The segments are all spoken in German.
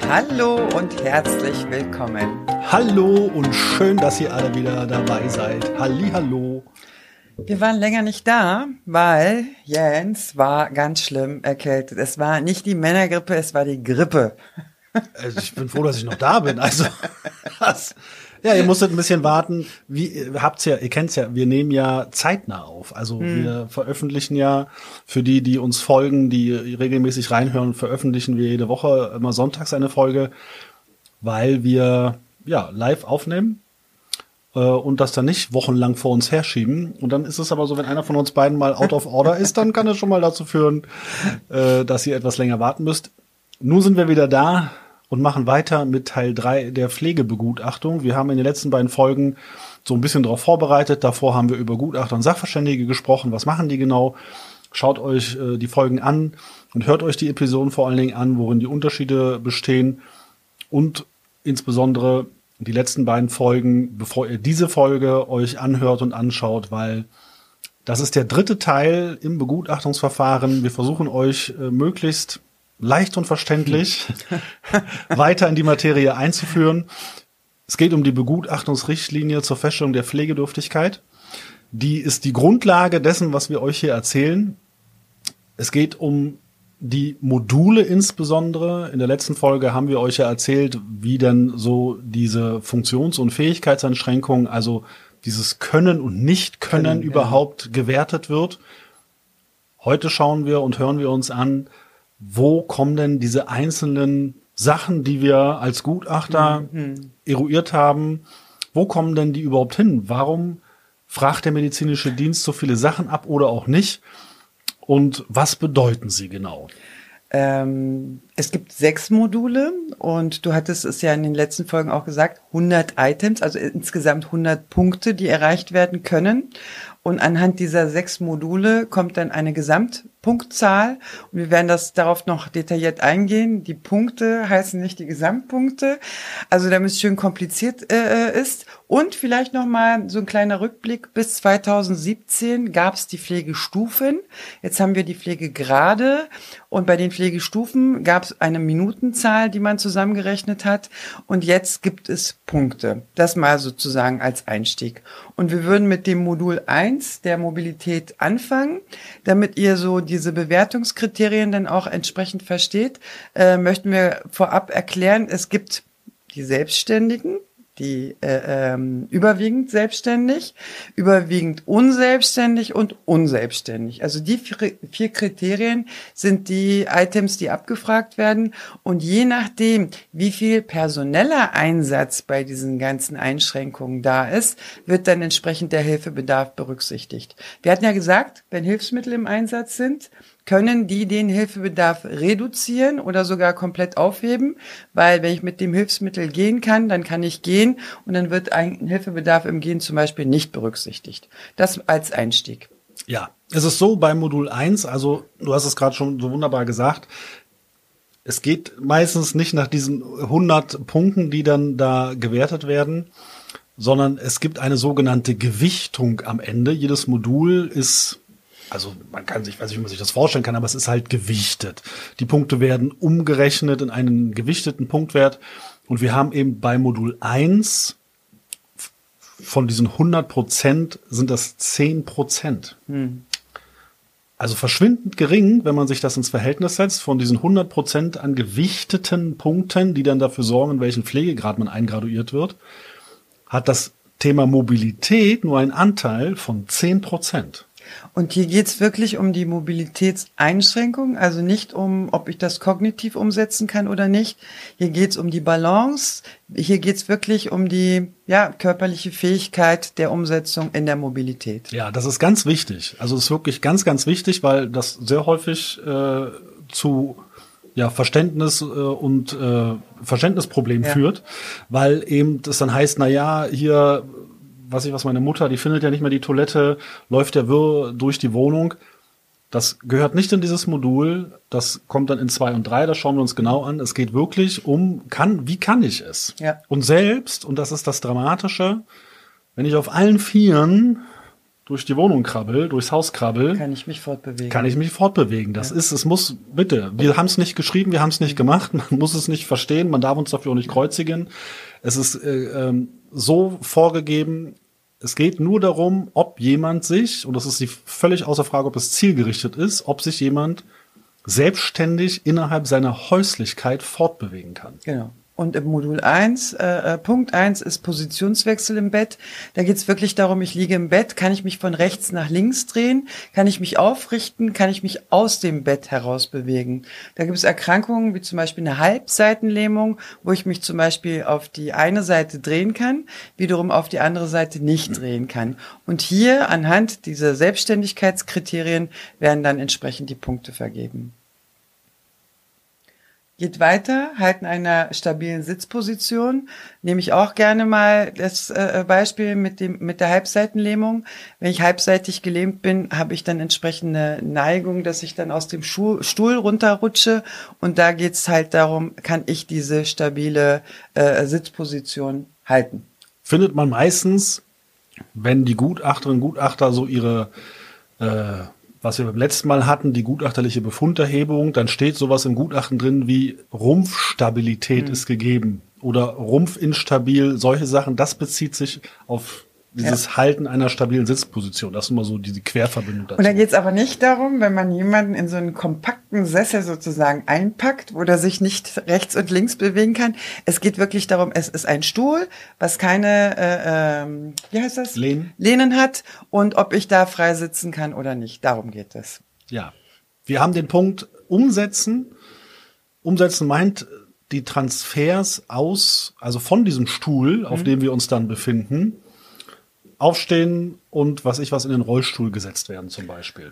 Hallo und herzlich willkommen. Hallo und schön, dass ihr alle wieder dabei seid. Hallihallo. Wir waren länger nicht da, weil Jens war ganz schlimm erkältet. Es war nicht die Männergrippe, es war die Grippe. Also ich bin froh, dass ich noch da bin. Also, ja, ihr musstet ein bisschen warten. Ihr kennt's ja, wir nehmen ja zeitnah auf. Also wir veröffentlichen ja, für die uns folgen, die regelmäßig reinhören, veröffentlichen wir jede Woche immer sonntags eine Folge, weil wir ja live aufnehmen und das dann nicht wochenlang vor uns herschieben. Und dann ist es aber so, wenn einer von uns beiden mal out of order ist, dann kann das schon mal dazu führen, dass ihr etwas länger warten müsst. Nun sind wir wieder da und machen weiter mit Teil 3 der Pflegebegutachtung. Wir haben in den letzten beiden Folgen so ein bisschen darauf vorbereitet. Davor haben wir über Gutachter und Sachverständige gesprochen. Was machen die genau? Schaut euch die Folgen an und hört euch die Episoden vor allen Dingen an, worin die Unterschiede bestehen. Und insbesondere die letzten beiden Folgen, bevor ihr diese Folge euch anhört und anschaut, weil das ist der dritte Teil im Begutachtungsverfahren. Wir versuchen euch möglichst leicht und verständlich weiter in die Materie einzuführen. Es geht um die Begutachtungsrichtlinie zur Feststellung der Pflegedürftigkeit. Die ist die Grundlage dessen, was wir euch hier erzählen. Es geht um die Module insbesondere. In der letzten Folge haben wir euch ja erzählt, wie denn so diese Funktions- und Fähigkeitseinschränkungen, also dieses Können und Nicht-Können überhaupt gewertet wird. Heute schauen wir und hören wir uns an, wo kommen denn diese einzelnen Sachen, die wir als Gutachter eruiert haben, wo kommen denn die überhaupt hin? Warum fragt der medizinische Dienst so viele Sachen ab oder auch nicht? Und was bedeuten sie genau? Es gibt 6 Module und du hattest es ja in den letzten Folgen auch gesagt, 100 Items, also insgesamt 100 Punkte, die erreicht werden können. Und anhand dieser 6 Module kommt dann eine Gesamtpunktzahl. Und wir werden darauf noch detailliert eingehen. Die Punkte heißen nicht die Gesamtpunkte. Also damit es schön kompliziert ist. Und vielleicht nochmal so ein kleiner Rückblick. Bis 2017 gab es die Pflegestufen. Jetzt haben wir die Pflegegrade. Und bei den Pflegestufen gab es eine Minutenzahl, die man zusammengerechnet hat. Und jetzt gibt es Punkte. Das mal sozusagen als Einstieg. Und wir würden mit dem Modul 1 der Mobilität anfangen. Damit ihr so diese Bewertungskriterien dann auch entsprechend versteht, möchten wir vorab erklären, es gibt die Selbstständigen, die überwiegend selbstständig, überwiegend unselbstständig und unselbstständig. Also die 4 Kriterien sind die Items, die abgefragt werden. Und je nachdem, wie viel personeller Einsatz bei diesen ganzen Einschränkungen da ist, wird dann entsprechend der Hilfebedarf berücksichtigt. Wir hatten ja gesagt, wenn Hilfsmittel im Einsatz sind, können die den Hilfebedarf reduzieren oder sogar komplett aufheben, weil wenn ich mit dem Hilfsmittel gehen kann, dann kann ich gehen und dann wird ein Hilfebedarf im Gehen zum Beispiel nicht berücksichtigt. Das als Einstieg. Ja, es ist so bei Modul 1, also du hast es gerade schon so wunderbar gesagt, es geht meistens nicht nach diesen 100 Punkten, die dann da gewertet werden, sondern es gibt eine sogenannte Gewichtung am Ende. Jedes Modul ist, also man kann sich, ich weiß nicht, wie man sich das vorstellen kann, aber es ist halt gewichtet. Die Punkte werden umgerechnet in einen gewichteten Punktwert und wir haben eben bei Modul 1 von diesen 100% sind das 10%. Also verschwindend gering, wenn man sich das ins Verhältnis setzt, von diesen 100% an gewichteten Punkten, die dann dafür sorgen, in welchen Pflegegrad man eingraduiert wird, hat das Thema Mobilität nur einen Anteil von 10%. Und hier geht's wirklich um die Mobilitätseinschränkung, also nicht um, ob ich das kognitiv umsetzen kann oder nicht. Hier geht's um die Balance. Hier geht's wirklich um die körperliche Fähigkeit der Umsetzung in der Mobilität. Ja, das ist ganz wichtig. Also es ist wirklich ganz, ganz wichtig, weil das sehr häufig zu Verständnis und Verständnisproblemen führt, weil eben das dann heißt, na ja, hier was meine Mutter, die findet ja nicht mehr die Toilette, läuft ja wirr durch die Wohnung. Das gehört nicht in dieses Modul, das kommt dann in 2 und 3, das schauen wir uns genau an. Es geht wirklich um, wie kann ich es? Ja. Und selbst, und das ist das Dramatische, wenn ich auf allen Vieren durch die Wohnung krabbel, durchs Haus krabbel, kann ich mich fortbewegen. Es muss, bitte, wir haben es nicht geschrieben, wir haben es nicht gemacht, man muss es nicht verstehen, man darf uns dafür auch nicht kreuzigen. Es ist so vorgegeben, es geht nur darum, ob jemand sich, und das ist die völlig außer Frage, ob es zielgerichtet ist, ob sich jemand selbstständig innerhalb seiner Häuslichkeit fortbewegen kann. Genau. Und im Modul 1, Punkt 1 ist Positionswechsel im Bett. Da geht es wirklich darum, ich liege im Bett, kann ich mich von rechts nach links drehen, kann ich mich aufrichten, kann ich mich aus dem Bett heraus bewegen. Da gibt es Erkrankungen wie zum Beispiel eine Halbseitenlähmung, wo ich mich zum Beispiel auf die eine Seite drehen kann, wiederum auf die andere Seite nicht drehen kann. Und hier anhand dieser Selbstständigkeitskriterien werden dann entsprechend die Punkte vergeben. Geht weiter, halten einer stabilen Sitzposition. Nehme ich auch gerne mal das Beispiel mit der Halbseitenlähmung. Wenn ich halbseitig gelähmt bin, habe ich dann entsprechende Neigung, dass ich dann aus dem Stuhl runterrutsche. Und da geht's halt darum, kann ich diese stabile Sitzposition halten. Findet man meistens, wenn die Gutachterinnen und Gutachter so ihre was wir beim letzten Mal hatten, die gutachterliche Befunderhebung, dann steht sowas im Gutachten drin wie Rumpfstabilität ist gegeben oder rumpfinstabil, solche Sachen. Das bezieht sich auf dieses Halten einer stabilen Sitzposition. Das ist immer so diese Querverbindung dazu. Und da geht es aber nicht darum, wenn man jemanden in so einen kompakten Sessel sozusagen einpackt, wo der sich nicht rechts und links bewegen kann. Es geht wirklich darum, es ist ein Stuhl, was keine, Lehnen hat und ob ich da frei sitzen kann oder nicht. Darum geht es. Ja, wir haben den Punkt umsetzen. Umsetzen meint die Transfers also von diesem Stuhl, auf dem wir uns dann befinden, aufstehen und was in den Rollstuhl gesetzt werden zum Beispiel.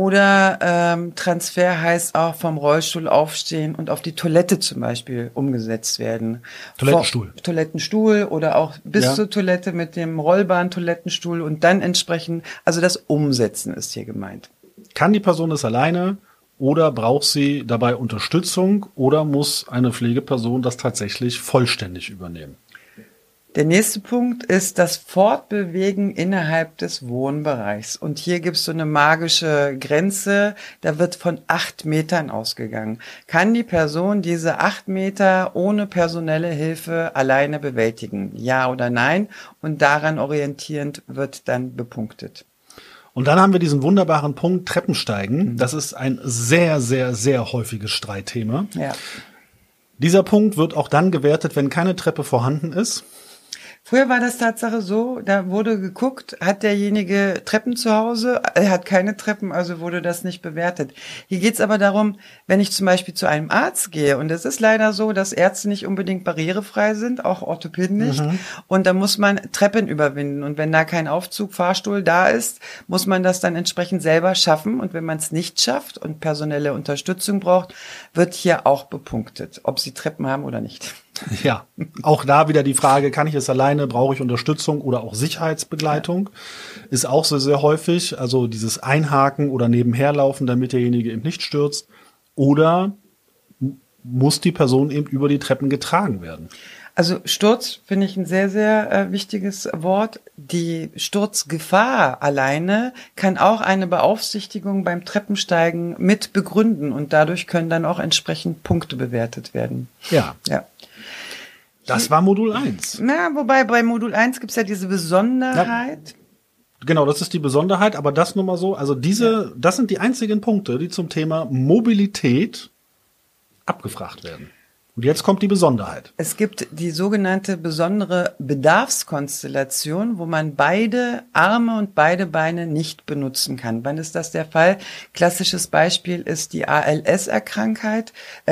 Oder Transfer heißt auch vom Rollstuhl aufstehen und auf die Toilette zum Beispiel umgesetzt werden. Toilettenstuhl oder auch bis zur Toilette mit dem rollbaren Toilettenstuhl und dann entsprechend, also das Umsetzen ist hier gemeint. Kann die Person das alleine oder braucht sie dabei Unterstützung oder muss eine Pflegeperson das tatsächlich vollständig übernehmen? Der nächste Punkt ist das Fortbewegen innerhalb des Wohnbereichs. Und hier gibt es so eine magische Grenze, da wird von 8 Metern ausgegangen. Kann die Person diese 8 Meter ohne personelle Hilfe alleine bewältigen? Ja oder nein? Und daran orientierend wird dann bepunktet. Und dann haben wir diesen wunderbaren Punkt Treppensteigen. Das ist ein sehr, sehr, sehr häufiges Streitthema. Ja. Dieser Punkt wird auch dann gewertet, wenn keine Treppe vorhanden ist. Früher war das Tatsache so, da wurde geguckt, hat derjenige Treppen zu Hause? Er hat keine Treppen, also wurde das nicht bewertet. Hier geht's aber darum, wenn ich zum Beispiel zu einem Arzt gehe, und es ist leider so, dass Ärzte nicht unbedingt barrierefrei sind, auch Orthopäden nicht, und da muss man Treppen überwinden. Und wenn da kein Aufzug, Fahrstuhl da ist, muss man das dann entsprechend selber schaffen. Und wenn man es nicht schafft und personelle Unterstützung braucht, wird hier auch bepunktet, ob sie Treppen haben oder nicht. Ja, auch da wieder die Frage, kann ich es alleine, brauche ich Unterstützung oder auch Sicherheitsbegleitung? Ja. Ist auch sehr, sehr häufig, also dieses Einhaken oder nebenherlaufen, damit derjenige eben nicht stürzt. Oder muss die Person eben über die Treppen getragen werden? Also Sturz finde ich ein sehr, sehr wichtiges Wort. Die Sturzgefahr alleine kann auch eine Beaufsichtigung beim Treppensteigen mit begründen und dadurch können dann auch entsprechend Punkte bewertet werden. Ja. Das war Modul 1. Na, wobei bei Modul 1 gibt's ja diese Besonderheit. Ja, genau, das ist die Besonderheit, aber das nur mal so, also das sind die einzigen Punkte, die zum Thema Mobilität abgefragt werden. Und jetzt kommt die Besonderheit. Es gibt die sogenannte besondere Bedarfskonstellation, wo man beide Arme und beide Beine nicht benutzen kann. Wann ist das der Fall? Klassisches Beispiel ist die ALS-Krankheit.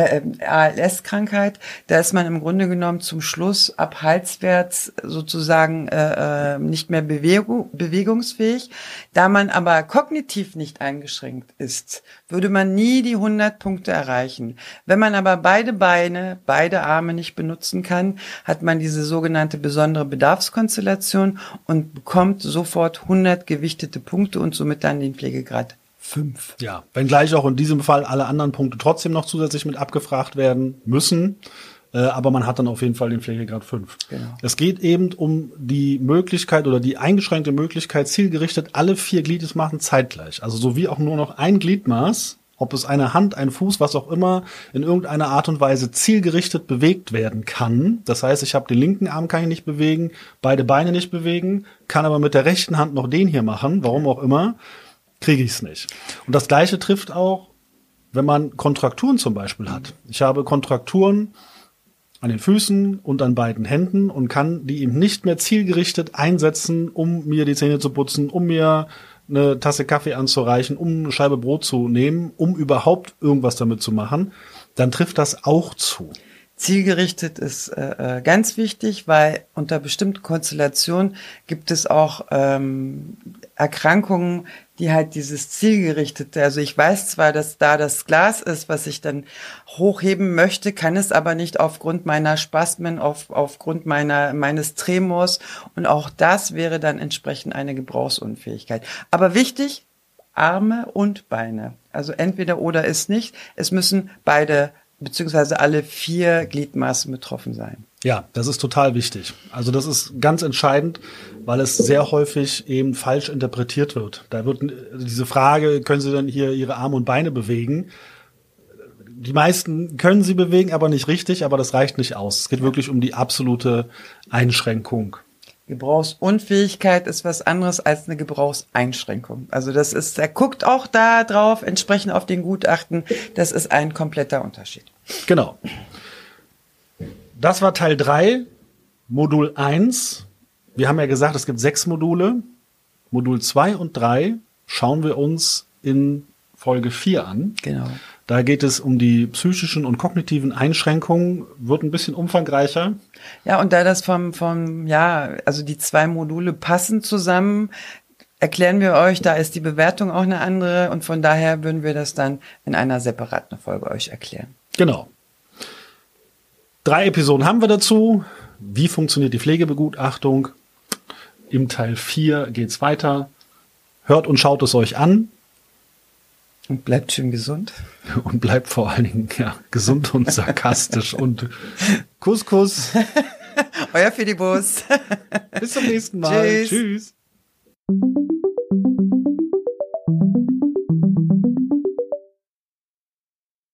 Da ist man im Grunde genommen zum Schluss ab halswärts sozusagen nicht mehr bewegungsfähig. Da man aber kognitiv nicht eingeschränkt ist, würde man nie die 100 Punkte erreichen. Wenn man aber beide Arme nicht benutzen kann, hat man diese sogenannte besondere Bedarfskonstellation und bekommt sofort 100 gewichtete Punkte und somit dann den Pflegegrad 5. Ja, wenngleich auch in diesem Fall alle anderen Punkte trotzdem noch zusätzlich mit abgefragt werden müssen. aber man hat dann auf jeden Fall den Pflegegrad 5. Genau. Es geht eben um die Möglichkeit oder die eingeschränkte Möglichkeit, zielgerichtet alle 4 Gliedmaßen zeitgleich. Also so wie auch nur noch ein Gliedmaß, ob es eine Hand, ein Fuß, was auch immer, in irgendeiner Art und Weise zielgerichtet bewegt werden kann. Das heißt, ich habe den linken Arm kann ich nicht bewegen, beide Beine nicht bewegen, kann aber mit der rechten Hand noch den hier machen, warum auch immer, kriege ich es nicht. Und das Gleiche trifft auch, wenn man Kontrakturen zum Beispiel hat. Ich habe Kontrakturen an den Füßen und an beiden Händen und kann die eben nicht mehr zielgerichtet einsetzen, um mir die Zähne zu putzen, um mir eine Tasse Kaffee anzureichen, um eine Scheibe Brot zu nehmen, um überhaupt irgendwas damit zu machen, dann trifft das auch zu. Zielgerichtet ist ganz wichtig, weil unter bestimmten Konstellationen gibt es auch Erkrankungen, die halt dieses Zielgerichtete, also ich weiß zwar, dass da das Glas ist, was ich dann hochheben möchte, kann es aber nicht aufgrund meiner Spasmen, aufgrund meines Tremors, und auch das wäre dann entsprechend eine Gebrauchsunfähigkeit. Aber wichtig, Arme und Beine. Also entweder oder ist nicht, es müssen beide beziehungsweise alle 4 Gliedmaßen betroffen sein. Ja, das ist total wichtig. Also das ist ganz entscheidend, weil es sehr häufig eben falsch interpretiert wird. Da wird diese Frage, können Sie denn hier Ihre Arme und Beine bewegen? Die meisten können sie bewegen, aber nicht richtig, aber das reicht nicht aus. Es geht wirklich um die absolute Einschränkung. Gebrauchsunfähigkeit ist was anderes als eine Gebrauchseinschränkung. Also das ist, er guckt auch da drauf, entsprechend auf den Gutachten, das ist ein kompletter Unterschied. Genau. Das war Teil 3, Modul 1. Wir haben ja gesagt, es gibt 6 Module. Modul 2 und 3 schauen wir uns in Folge 4 an. Genau. Da geht es um die psychischen und kognitiven Einschränkungen, wird ein bisschen umfangreicher. Ja, und da das also die 2 Module passen zusammen, erklären wir euch, da ist die Bewertung auch eine andere und von daher würden wir das dann in einer separaten Folge euch erklären. Genau. 3 Episoden haben wir dazu. Wie funktioniert die Pflegebegutachtung? Im Teil 4 geht's weiter. Hört und schaut es euch an. Und bleibt schön gesund. Und bleibt vor allen Dingen gesund und sarkastisch und Kuss. Euer Fidibus. Bis zum nächsten Mal. Tschüss. Tschüss.